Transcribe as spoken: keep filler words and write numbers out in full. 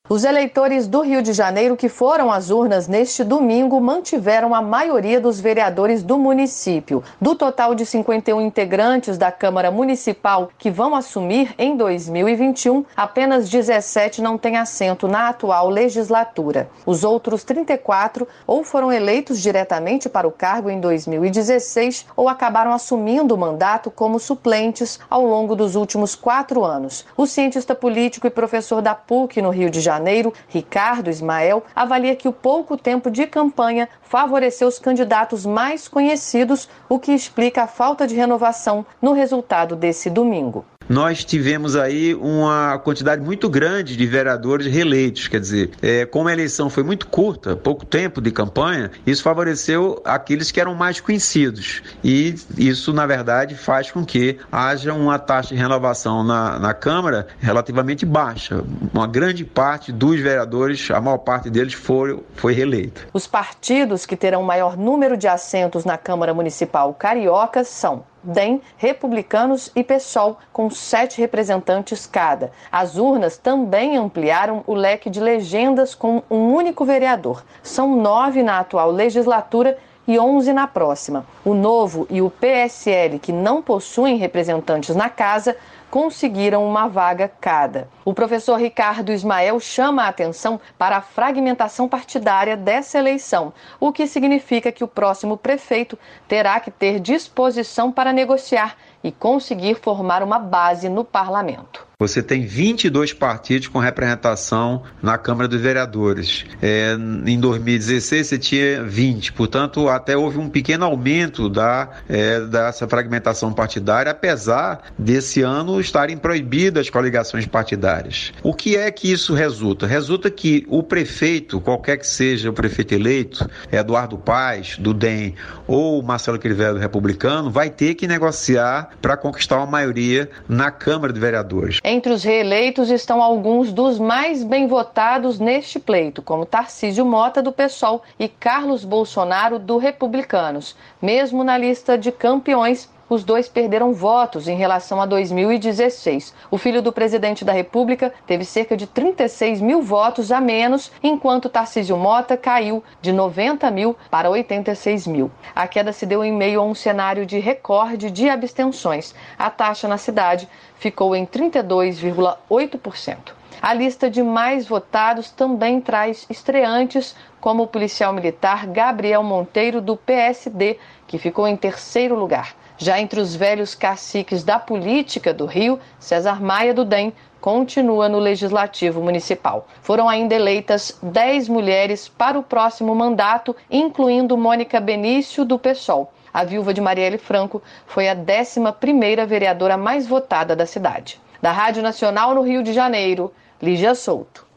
Os eleitores do Rio de Janeiro que foram às urnas neste domingo mantiveram a maioria dos vereadores do município. Do total de cinquenta e um integrantes da Câmara Municipal que vão assumir em dois mil e vinte e um, apenas dezessete não têm assento na atual legislatura. Os outros trinta e quatro ou foram eleitos diretamente para o cargo em dois mil e dezesseis ou acabaram assumindo o mandato como suplentes ao longo dos últimos quatro anos. O cientista político e professor da P U C no Rio de Janeiro, Janeiro, Ricardo Ismael, avalia que o pouco tempo de campanha favoreceu os candidatos mais conhecidos, o que explica a falta de renovação no resultado desse domingo. Nós tivemos aí uma quantidade muito grande de vereadores reeleitos, quer dizer, é, como a eleição foi muito curta, pouco tempo de campanha, isso favoreceu aqueles que eram mais conhecidos e isso, na verdade, faz com que haja uma taxa de renovação na, na Câmara relativamente baixa. Uma grande parte dos vereadores, a maior parte deles foi, foi reeleita. Os partidos que terão maior número de assentos na Câmara Municipal carioca são D E M, Republicanos e PSOL, com sete representantes cada. As urnas também ampliaram o leque de legendas com um único vereador. São nove na atual legislatura e onze na próxima. O Novo e o P S L, que não possuem representantes na casa, conseguiram uma vaga cada. O professor Ricardo Ismael chama a atenção para a fragmentação partidária dessa eleição, o que significa que o próximo prefeito terá que ter disposição para negociar e conseguir formar uma base no parlamento. Você tem vinte e dois partidos com representação na Câmara dos Vereadores. É, em dois mil e dezesseis você tinha vinte, portanto até houve um pequeno aumento da, é, dessa fragmentação partidária, apesar desse ano estarem proibidas as coligações partidárias. O que é que isso resulta? Resulta que o prefeito, qualquer que seja o prefeito eleito, Eduardo Paes, do D E M, ou Marcelo Crivella, do Republicano, vai ter que negociar para conquistar uma maioria na Câmara de Vereadores. Entre os reeleitos estão alguns dos mais bem votados neste pleito, como Tarcísio Mota, do PSOL, e Carlos Bolsonaro, do Republicanos. Mesmo na lista de campeões, os dois perderam votos em relação a dois mil e dezesseis. O filho do presidente da República teve cerca de trinta e seis mil votos a menos, enquanto Tarcísio Mota caiu de noventa mil para oitenta e seis mil. A queda se deu em meio a um cenário de recorde de abstenções. A taxa na cidade ficou em trinta e dois vírgula oito por cento. A lista de mais votados também traz estreantes, como o policial militar Gabriel Monteiro, do P S D, que ficou em terceiro lugar. Já entre os velhos caciques da política do Rio, César Maia, do D E M, continua no Legislativo Municipal. Foram ainda eleitas dez mulheres para o próximo mandato, incluindo Mônica Benício, do PSOL. A viúva de Marielle Franco foi a décima primeira vereadora mais votada da cidade. Da Rádio Nacional no Rio de Janeiro, Lígia Souto.